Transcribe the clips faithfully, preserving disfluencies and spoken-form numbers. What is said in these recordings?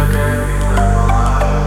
такая милая, малая.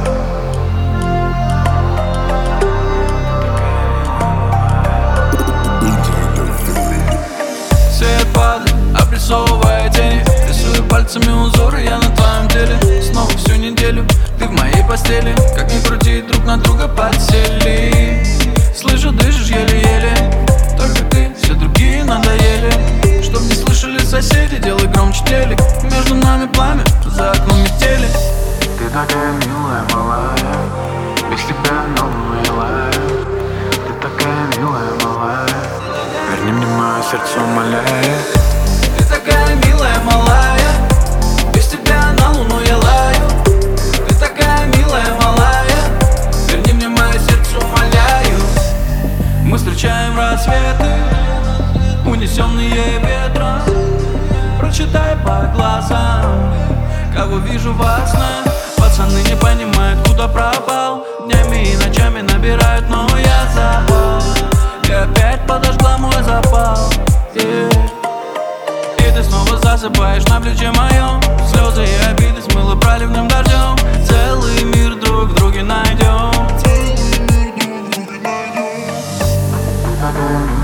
Свет падает, обрисовывая тени. Рисую пальцами узоры, я на твоем теле. Снова всю неделю ты в моей постели. Как ни крути, друг на друга подсели. Слышу, дышишь еле-еле. Только ты, все другие надоели. Чтоб не слышали соседи, делай громче телек. Между нами пламя, за окном метели. Ты такая милая, малая. Без тебя новая лая. Ты такая милая, малая. Верни мне мое сердце, умоляю. Ты такая милая, малая. Без тебя на луну я лаю. Ты такая милая, малая. Верни мне мое сердце, умоляю. Мы встречаем рассветы, унесенные ветром. Прочитай по глазам, кого вижу во сне. Пацаны не понимают, куда пропал. Днями и ночами набирают, но я запал. И опять подожгла мой запал, yeah. И ты снова засыпаешь на плече моем. Слезы и обиды смыло проливным дождем. Целый мир друг в друге найдем. Ты такая милая.